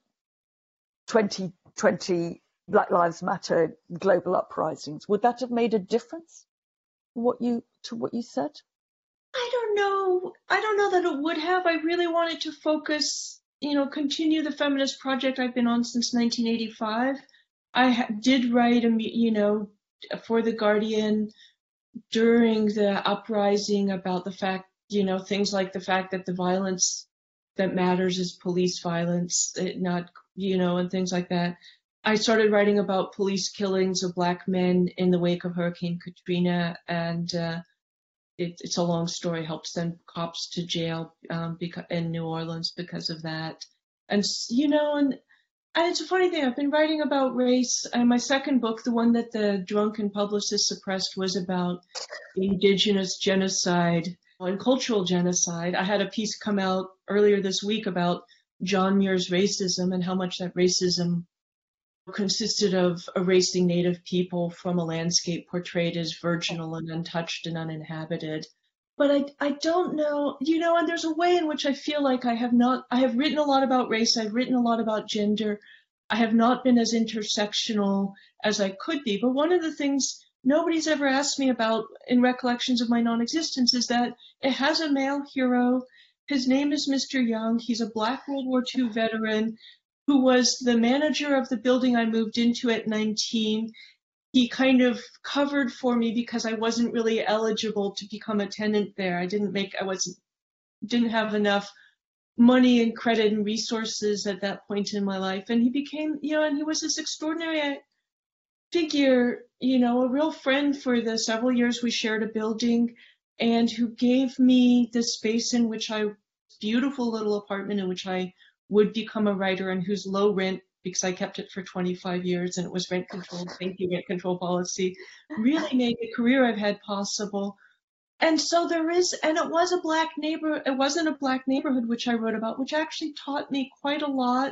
twenty twenty Black Lives Matter global uprisings? Would that have made a difference what you to what you said? I don't know. I don't know that it would have. I really wanted to focus, you know, continue the feminist project I've been on since nineteen eighty-five. I ha- did write, a, you know, for The Guardian during the uprising about the fact, you know, things like the fact that the violence that matters is police violence, it not, you know, and things like that. I started writing about police killings of Black men in the wake of Hurricane Katrina, and uh, it, it's a long story. Helped send cops to jail um, because, in New Orleans because of that. And, you know, and, and it's a funny thing. I've been writing about race. And my second book, the one that the drunken publicist suppressed, was about indigenous genocide and cultural genocide. I had a piece come out earlier this week about John Muir's racism and how much that racism consisted of erasing Native people from a landscape portrayed as virginal and untouched and uninhabited. But I, I don't know, you know, and there's a way in which I feel like I have not, I have written a lot about race, I've written a lot about gender, I have not been as intersectional as I could be. But one of the things nobody's ever asked me about in Recollections of My Non-Existence is that it has a male hero. His name is Mister Young. He's a Black World War Two veteran who was the manager of the building I moved into at nineteen. he kind of covered for me because I wasn't really eligible to become a tenant there. I didn't make, I wasn't, didn't have enough money and credit and resources at that point in my life. And he became, you know, and he was this extraordinary figure, you know, a real friend for the several years we shared a building, and who gave me the space in which I, beautiful little apartment in which I would become a writer, and whose low rent, because I kept it for twenty-five years and it was rent control, thank you, rent control policy, really made the career I've had possible. And so there is, and it was a black neighbor, it wasn't a black neighborhood, which I wrote about, which actually taught me quite a lot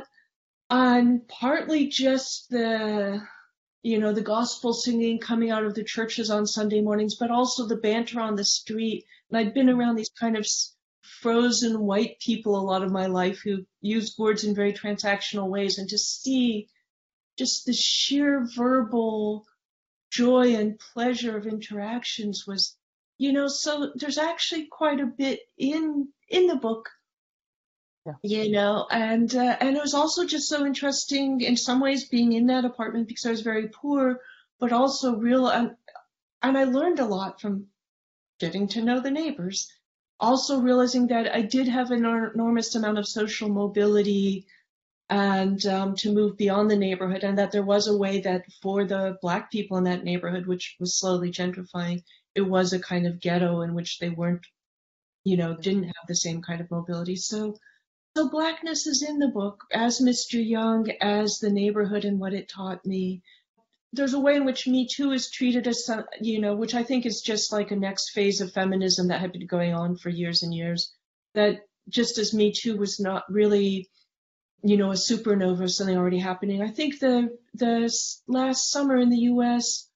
on partly just the, you know, the gospel singing coming out of the churches on Sunday mornings, but also the banter on the street. And I'd been around these kind of frozen white people a lot of my life who used words in very transactional ways, and to see just the sheer verbal joy and pleasure of interactions was, you know, so there's actually quite a bit in in the book, yeah. you know, and uh, and it was also just so interesting in some ways being in that apartment because I was very poor, but also real, and, and I learned a lot from getting to know the neighbors. Also realizing that I did have an enormous amount of social mobility and um, to move beyond the neighborhood, and that there was a way that for the black people in that neighborhood, which was slowly gentrifying, it was a kind of ghetto in which they weren't, you know, didn't have the same kind of mobility. So, so blackness is in the book, as Mister Young, as the neighborhood and what it taught me. There's a way in which Me Too is treated as, some, you know, which I think is just like a next phase of feminism that had been going on for years and years. That just as Me Too was not really, you know, a supernova of something already happening, I think the the last summer in the U S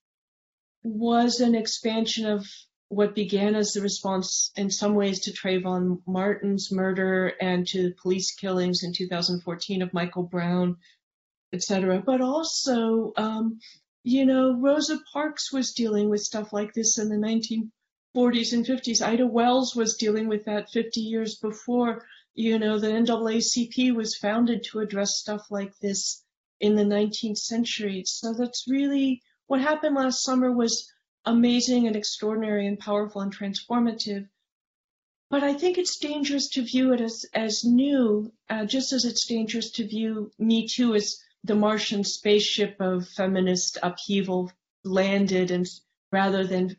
was an expansion of what began as the response in some ways to Trayvon Martin's murder and to police killings in two thousand fourteen of Michael Brown, et cetera. But also, um, you know, Rosa Parks was dealing with stuff like this in the nineteen forties and fifties. Ida Wells was dealing with that fifty years before. You know, the N double A C P was founded to address stuff like this in the nineteenth century. So that's really, what happened last summer was amazing and extraordinary and powerful and transformative. But I think it's dangerous to view it as, as new, uh, just as it's dangerous to view Me Too as the Martian spaceship of feminist upheaval landed, and rather than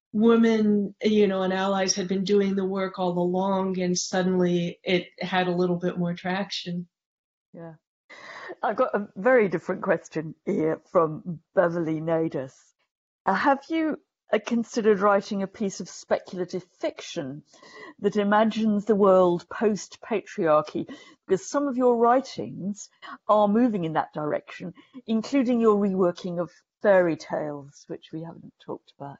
women, you know, and allies had been doing the work all along, and suddenly it had a little bit more traction. Yeah. I've got a very different question here from Beverly Nadis. Uh, have you uh, considered writing a piece of speculative fiction that imagines the world post-patriarchy? Because some of your writings are moving in that direction, including your reworking of fairy tales, which we haven't talked about.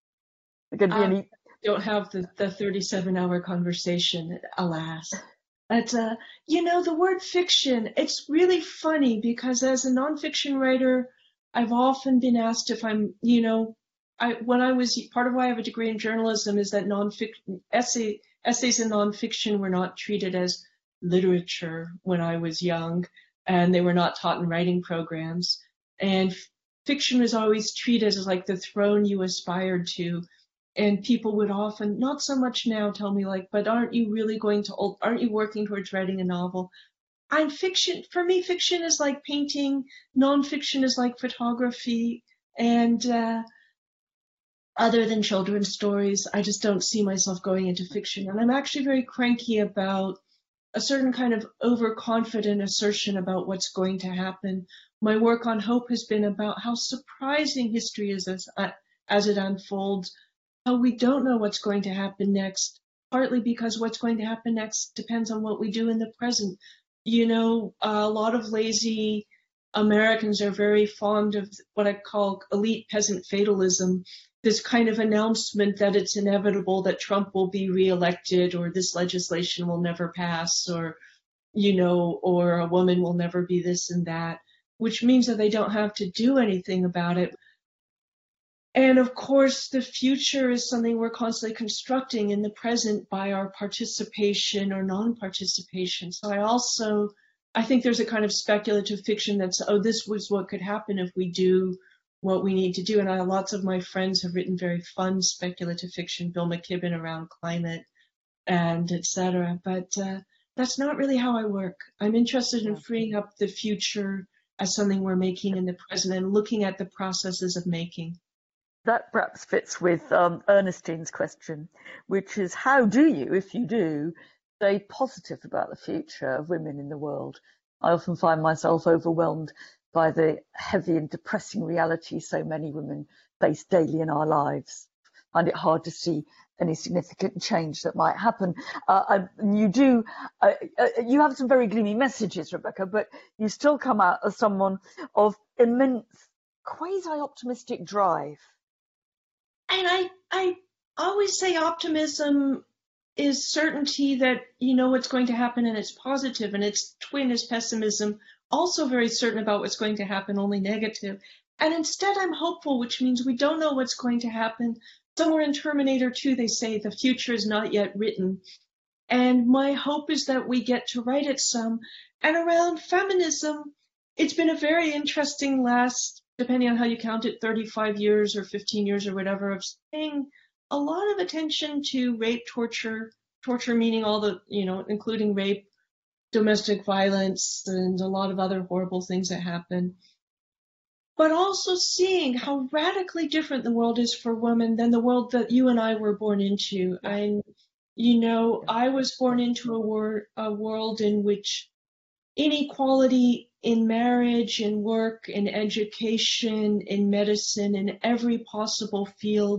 Are going to be um, any... Don't have the, the thirty-seven hour conversation, alas. But, uh, you know, the word fiction, it's really funny because as a nonfiction writer, I've often been asked if I'm, you know, I, when I was, part of why I have a degree in journalism is that nonfiction, essay, essays in nonfiction were not treated as literature when I was young, and they were not taught in writing programs. And f- fiction was always treated as like the throne you aspired to. And people would often, not so much now, tell me like, but aren't you really going to, aren't you working towards writing a novel? I'm fiction, for me, fiction is like painting, nonfiction is like photography, and uh, other than children's stories, I just don't see myself going into fiction. And I'm actually very cranky about a certain kind of overconfident assertion about what's going to happen. My work on Hope has been about how surprising history is as, uh, as it unfolds, how we don't know what's going to happen next, partly because what's going to happen next depends on what we do in the present. You know, a lot of lazy Americans are very fond of what I call elite peasant fatalism, this kind of announcement that it's inevitable that Trump will be reelected, or this legislation will never pass, or, you know, or a woman will never be this and that, which means that they don't have to do anything about it. And of course, the future is something we're constantly constructing in the present by our participation or non-participation. So I also, I think there's a kind of speculative fiction that's, oh, this was what could happen if we do what we need to do. And I, lots of my friends have written very fun speculative fiction, Bill McKibben around climate and et cetera. But uh, that's not really how I work. I'm interested in freeing up the future as something we're making in the present and looking at the processes of making. That perhaps fits with um, Ernestine's question, which is how do you, if you do, stay positive about the future of women in the world? I often find myself overwhelmed by the heavy and depressing reality so many women face daily in our lives. I find it hard to see any significant change that might happen. Uh, I, you do, uh, uh, you have some very gloomy messages, Rebecca, but you still come out as someone of immense, quasi-optimistic drive. And I, I always say optimism is certainty that you know what's going to happen and it's positive, and its twin is pessimism, also very certain about what's going to happen, only negative. And instead I'm hopeful, which means we don't know what's going to happen. Somewhere in Terminator two, they say the future is not yet written. And my hope is that we get to write it some. And around feminism, it's been a very interesting last, depending on how you count it, thirty-five years or fifteen years or whatever, of paying a lot of attention to rape, torture, torture meaning all the, you know, including rape, domestic violence, and a lot of other horrible things that happen. But also seeing how radically different the world is for women than the world that you and I were born into. And, you know, I was born into a, wor- a world in which inequality in marriage, in work, in education, in medicine, in every possible field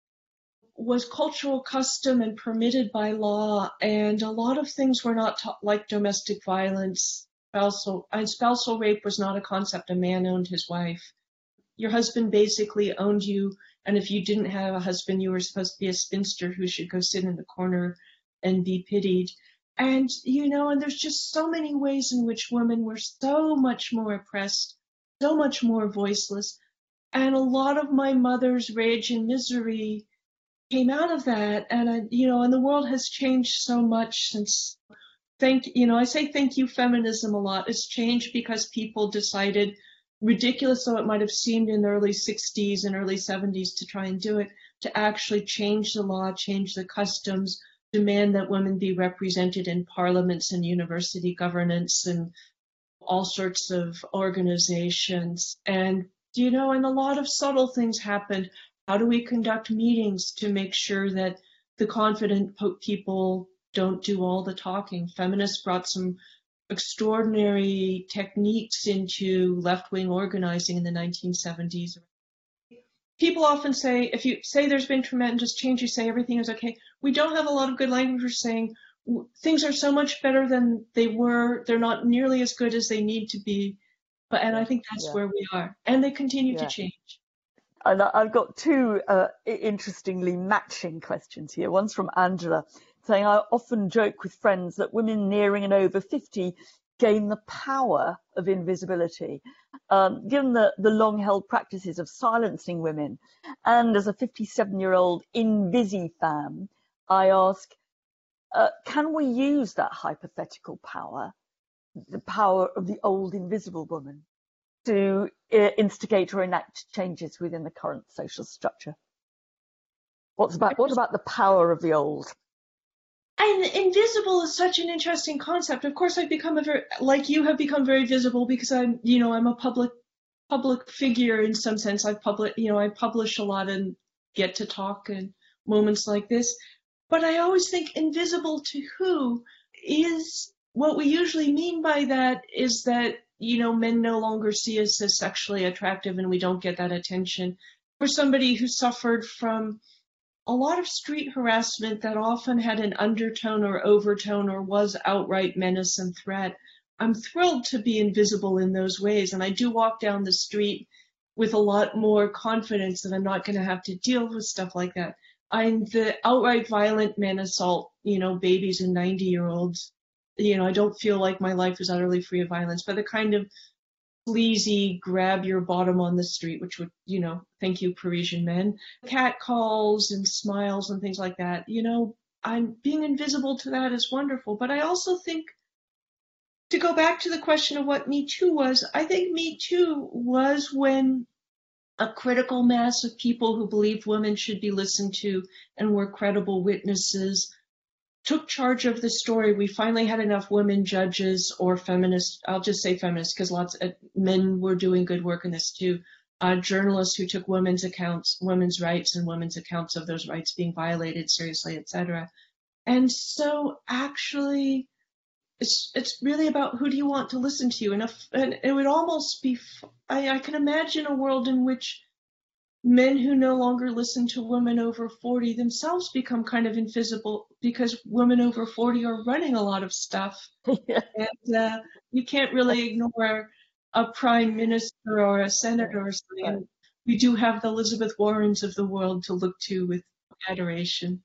was cultural custom and permitted by law. And a lot of things were not ta- like domestic violence. Spousal, and spousal rape was not a concept. A man owned his wife. Your husband basically owned you, and if you didn't have a husband, you were supposed to be a spinster who should go sit in the corner and be pitied. And, you know, and there's just so many ways in which women were so much more oppressed, so much more voiceless. And a lot of my mother's rage and misery came out of that. And, I, you know, and the world has changed so much since. Thank, you know, I say thank you feminism a lot. It's changed because people decided, ridiculous though it might have seemed in the early sixties and early seventies to try and do it, to actually change the law, change the customs, demand that women be represented in parliaments and university governance and all sorts of organizations. And, you know, and a lot of subtle things happened. How do we conduct meetings to make sure that the confident people don't do all the talking? Feminists brought some extraordinary techniques into left-wing organizing in the nineteen seventies. People often say, if you say there's been tremendous change, you say everything is okay. We don't have a lot of good language for saying things are so much better than they were. They're not nearly as good as they need to be. But and I think that's yeah. where we are. And they continue yeah. to change. And I've got two uh, interestingly matching questions here. One's from Angela, saying, I often joke with friends that women nearing and over fifty gain the power of invisibility, um, given the, the long-held practices of silencing women. And as a fifty-seven-year-old Invisi-fan, I ask, uh, can we use that hypothetical power, the power of the old invisible woman, to uh, instigate or enact changes within the current social structure? What's about, what about the power of the old? And invisible is such an interesting concept. Of course, I've become a very, like you have become very visible because I'm, you know, I'm a public, public figure in some sense. I've public, you know, I publish a lot and get to talk in moments like this. But I always think invisible to who is, what we usually mean by that is that, you know, men no longer see us as sexually attractive and we don't get that attention. For somebody who suffered from a lot of street harassment that often had an undertone or overtone or was outright menace and threat, I'm thrilled to be invisible in those ways. And I do walk down the street with a lot more confidence that I'm not going to have to deal with stuff like that. I'm the outright violent men assault, you know, babies and ninety year olds. You know, I don't feel like my life is utterly free of violence, but the kind of sleazy grab your bottom on the street, which would, you know, thank you, Parisian men, cat calls and smiles and things like that. You know, I'm being invisible to that is wonderful. But I also think, to go back to the question of what Me Too was, I think Me Too was when a critical mass of people who believed women should be listened to and were credible witnesses, took charge of the story. We finally had enough women judges or feminists, I'll just say feminists because lots of men were doing good work in this too, uh, journalists who took women's accounts, women's rights and women's accounts of those rights being violated seriously, et cetera. And so actually, It's it's really about who do you want to listen to, and, if, and it would almost be. I, I can imagine a world in which men who no longer listen to women over forty themselves become kind of invisible because women over forty are running a lot of stuff, Yeah. and uh, you can't really ignore a prime minister or a senator or something. And we do have the Elizabeth Warrens of the world to look to with adoration.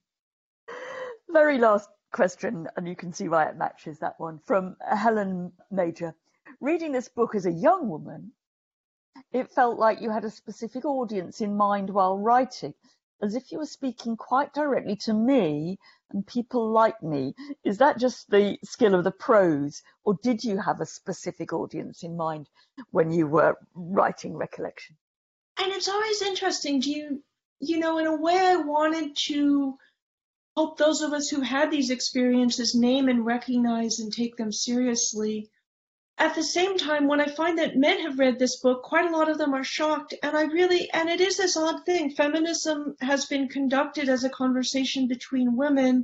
Very last question, and you can see why it matches that one, from Helen Major. Reading this book as a young woman, it felt like you had a specific audience in mind while writing, as if you were speaking quite directly to me and people like me. Is that just the skill of the prose, or did you have a specific audience in mind when you were writing Recollection? And it's always interesting. Do you, you know, in a way I wanted to help those of us who had these experiences name and recognize and take them seriously. At the same time, when I find that men have read this book, quite a lot of them are shocked. And I really, and it is this odd thing, feminism has been conducted as a conversation between women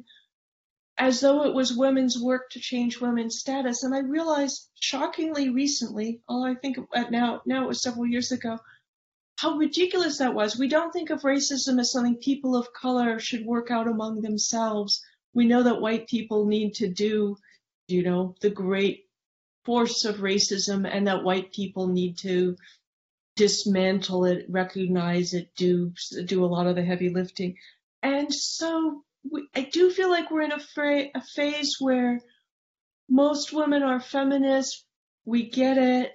as though it was women's work to change women's status. And I realized shockingly recently, although I think at now, now it was several years ago, how ridiculous that was. We don't think of racism as something people of color should work out among themselves. We know that white people need to do, you know, the great force of racism, and that white people need to dismantle it, recognize it, do do a lot of the heavy lifting. And so we, I do feel like we're in a, fra- a phase where most women are feminists. We get it.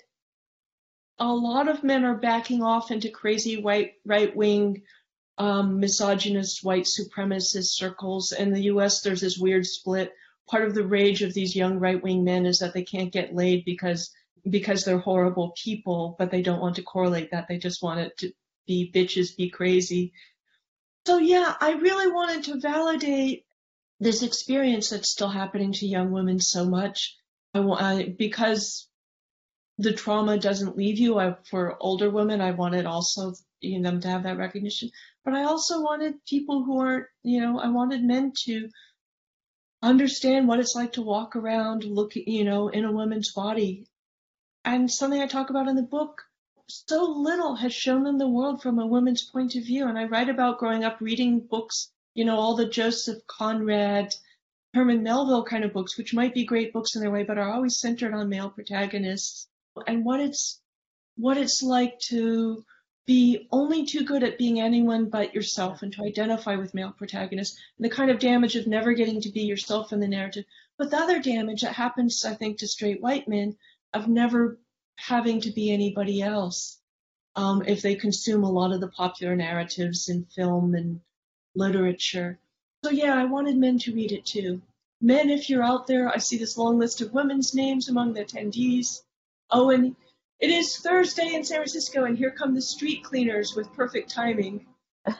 A lot of men are backing off into crazy white right-wing um, misogynist white supremacist circles. In the U S, there's this weird split. Part of the rage of these young right-wing men is that they can't get laid because because they're horrible people, but they don't want to correlate that. They just want it to be bitches, be crazy. So yeah, I really wanted to validate this experience that's still happening to young women so much. I, I because the trauma doesn't leave you. I, for older women, I wanted also you know, them to have that recognition. But I also wanted people who aren't, you know, I wanted men to understand what it's like to walk around, look, you know, in a woman's body. And something I talk about in the book, so little has shown them the world from a woman's point of view. And I write about growing up reading books, you know, all the Joseph Conrad, Herman Melville kind of books, which might be great books in their way, but are always centered on male protagonists. And what it's what it's like to be only too good at being anyone but yourself and to identify with male protagonists, and the kind of damage of never getting to be yourself in the narrative. But the other damage that happens, I think, to straight white men of never having to be anybody else um, if they consume a lot of the popular narratives in film and literature. So yeah, I wanted men to read it too. Men, if you're out there, I see this long list of women's names among the attendees. Oh, and it is Thursday in San Francisco, and here come the street cleaners with perfect timing. uh,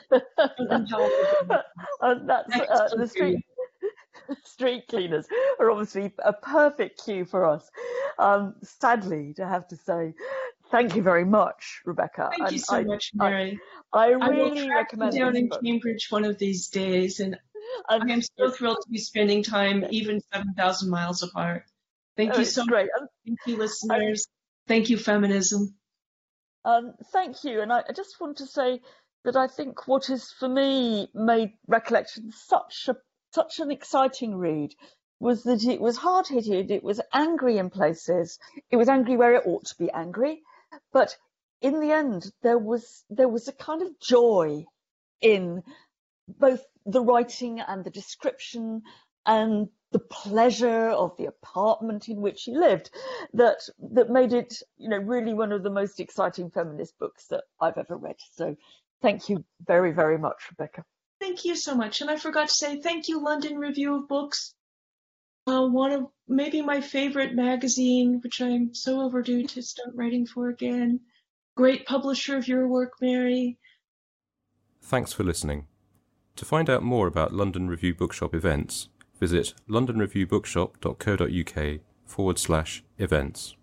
that's uh, the street street cleaners are obviously a perfect cue for us. Um, sadly, to have to say, thank you very much, Rebecca. Thank and you so I, much, Mary. I, I really I will track recommend you down in book. Cambridge one of these days, and, and I am so thrilled to be spending time even seven thousand miles apart. Thank oh, you so great. much. Thank you, listeners. Thank you, feminism. Um, thank you. And I, I just want to say that I think what has, for me, made Recollection such a such an exciting read was that it was hard-hitted, it was angry in places, it was angry where it ought to be angry, but in the end, there was there was a kind of joy in both the writing and the description and the pleasure of the apartment in which he lived, that that made it, you know, really one of the most exciting feminist books that I've ever read. So thank you very, very much, Rebecca. Thank you so much. And I forgot to say thank you, London Review of Books. Uh, one of maybe my favorite magazine, which I'm so overdue to start writing for again. Great publisher of your work, Mary. Thanks for listening. To find out more about London Review Bookshop events, visit londonreviewbookshop.co.uk forward slash events.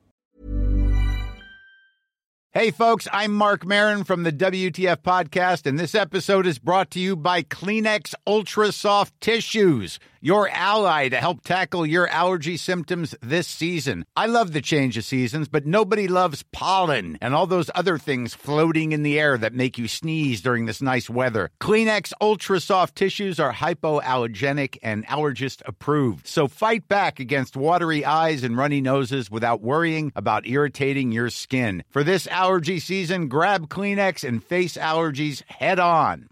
Hey, folks, I'm Mark Maron from the W T F Podcast, and this episode is brought to you by Kleenex Ultra Soft Tissues, your ally to help tackle your allergy symptoms this season. I love the change of seasons, but nobody loves pollen and all those other things floating in the air that make you sneeze during this nice weather. Kleenex Ultra Soft Tissues are hypoallergenic and allergist approved, so fight back against watery eyes and runny noses without worrying about irritating your skin. For this allergy season, grab Kleenex and face allergies head on.